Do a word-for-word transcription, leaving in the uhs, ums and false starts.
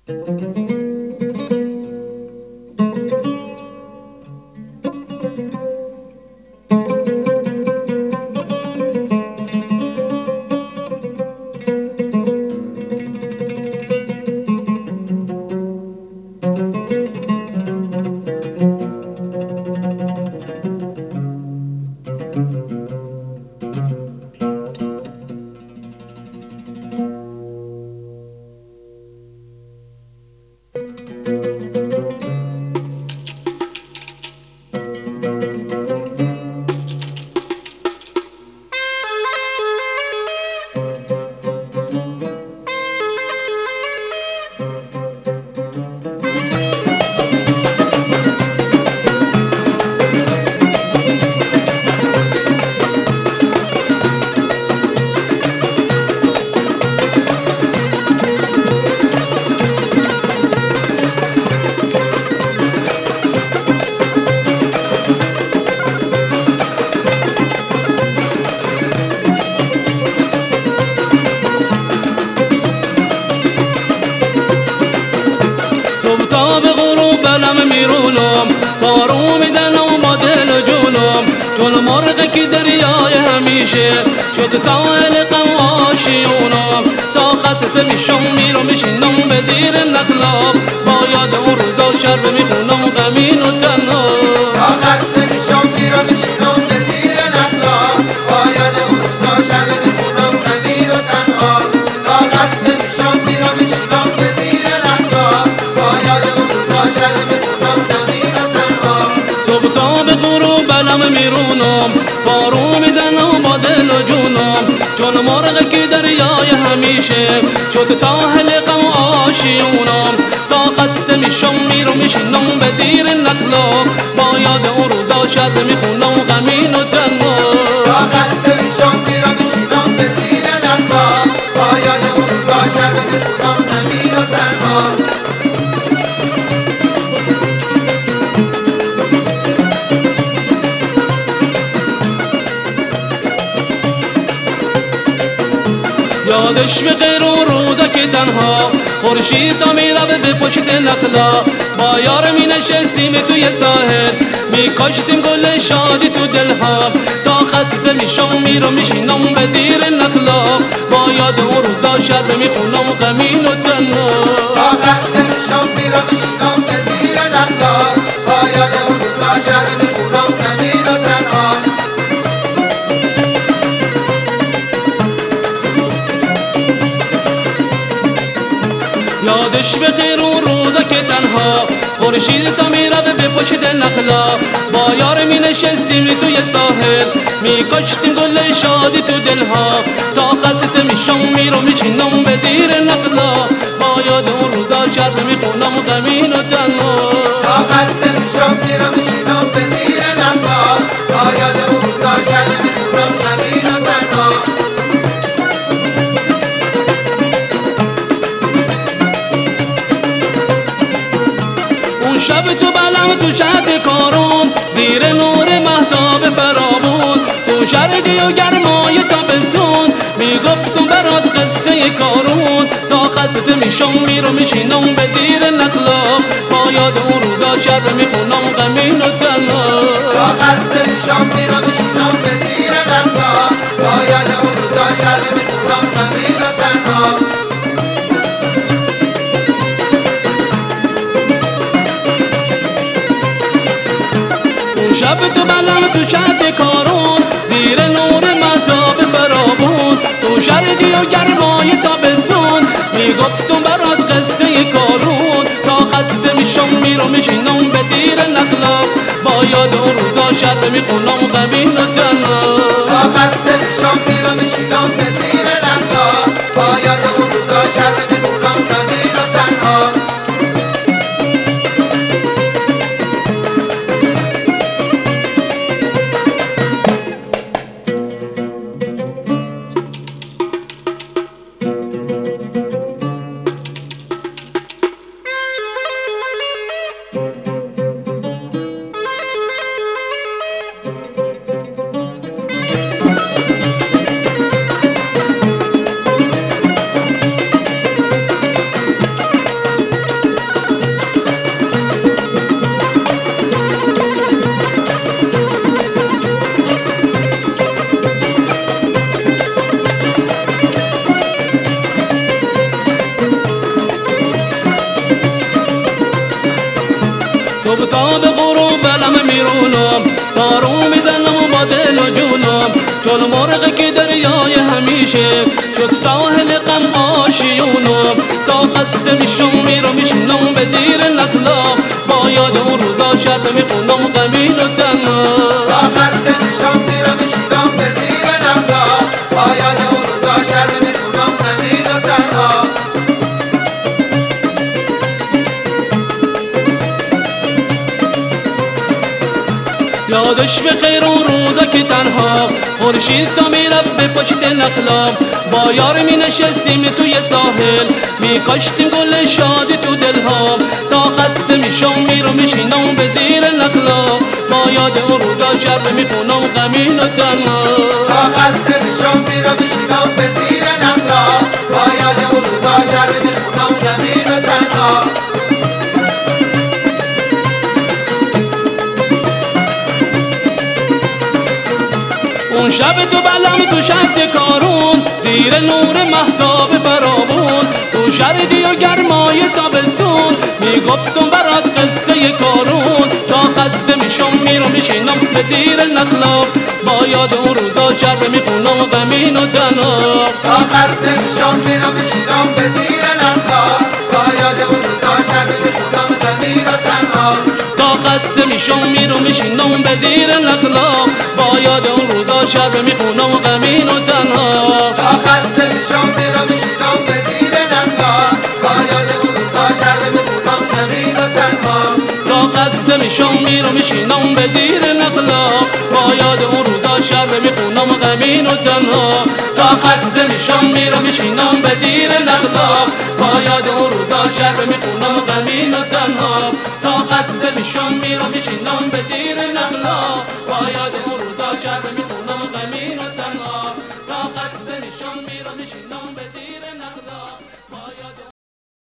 صبح به غروب بلم میرونم، بارو میدن و با دل و جونم. چون مرغ که دریای همیشه شد ساحل قواشیونم. تا خسته میشم میرم میشینم به زیر نخلاب، با یاد اون روزا شرب میخونم غمین و تنها. تا خسته میشم میرم میشینم به زیر نخلاب، با یاد اون روزا شرب میخونم غمین و تنها. تا خسته میشم میرم میشینم به زیر نخلاب، با یاد اون روزا شرب میخونم غمین و تنها. صبح تا به غروب بلم میرونم، بارو میزنم با دل و جونم. چون مرغ که دریای همیشه شد ساحل غم آشیونم. تا خسته میشم میرم میشینم به زیر نخلاب، با یاد اون روزا شب میخونم غمین و تنها. تا خسته میشم میرم میشینم به زیر نخلاب، با یاد اون روزا شب میخونم غمین و تنها. یادش به غیر اون روزا که تنها خورشید تا میرفت به پشت نخلا. با یار می نشستیم توی ساحل، می کاشتیم گل شادی تو دلها. تا خسته میشم میرم میشینم به زیر نخلا، با یاد اون روزا شب میخونم غمین و تنها. تا خسته میشم میرم میشینم به زیر نخلاب، با یاد اون روزا شب میخونم غمین و تنها. یادش به غیر اون روزا که تنها خورشید تا میرفت به پشت نخلا. با یار می نشستیم توی ساحل، می کاشتیم گل شادی تو دلها. تا خسته میشم میرم میشینم به زیر نخلا، با یاد اون روزا شب میخونم غمین و تنها. تا خسته میشم میرم میشینم به زیر نخلاب، با یاد اون روزا شب میخونم غمین و تنها. اون شب تو بلم تو شهد کارون، زیر نور مهتاب فرابون. تو شرقی و گرمای تابستون، میگفتم برات قصه کارون. تا خسته میشم میرم میشینم به زیر نخلاب، با یاد اون روزا شب میخونم غمین و تنها. تا خسته میشم میرم میشینم به زیر نخلاب، با یاد اون روزا شب میخونم غمین و تنها. شب تو بلم تو شهد کارون، زیر نور مهتاب فرابون. تو شرقی و گرمای تابستون، میگفتم برات قصه کارون. تا خسته میشم میرم میشینم به زیر نخلاب، با یاد اون روزا شب میخونم غمین و تنها. تا خسته میشم میرم میشینم به زیر نخلاب، با یاد اون روزا شب میخونم غمین و تنها. و بلم میرونم دارو میزنم و با دل و جونم چون مرغ که دریای همیشه شد ساحل غم آشیونم تا قصد میشم میرم میشنم به زیر نخلا با یاد اون روزا شب میخونم غمین و تنها تا قصد میشم میرم میشنم به زیر نخلا با یاد اون روزا شب میخونم غمین و تنها یادش به غیر اون روزا که تنها خورشید تا میرفت به پشت نخلا با یار می نشستیم توی ساحل می کاشتیم گل شادی تو دلها تا قصد میشم میرم میشینم به زیر نخلا با یاد اون روزا شب میخونم غمین و تنها تا قصد میشم میرم میشینم به زیر نخلا با یاد اون روزا شب میخونم غمین و تنها اون شب تو بلم تو شهد کارون زیر نور مهتاب فرابون تو شردی و گرمای تابستون میگفتم برات قصه کارون تا قصد میشم میرم میشینم به زیر نخلا با یاد اون روزا شب میخونم غمین و تنها تا قصد میشم میرم میشینم به زیر نخلا با یاد اون روزا شب میخونم غمین و تنها تا قصد میشم میرم میشینم به زیر نخلا با یاد اون روزا شب میخونم غمین و تنها تا قصد میشم میرم میشینم به زیر نخلا با یاد اون روزا شب میخونم غمین و تنها تا قصد میشم میرم میشینم به زیر نخلا با یاد اون روزا شب میخونم غمین و تنها تا قصد میشم میرم میشینم به زیر نخلا با یاد اون روزا شب میخونم غمین و تنها تا قصد میشم میرم میشینم به زیر نخلا با یاد اون روزا شب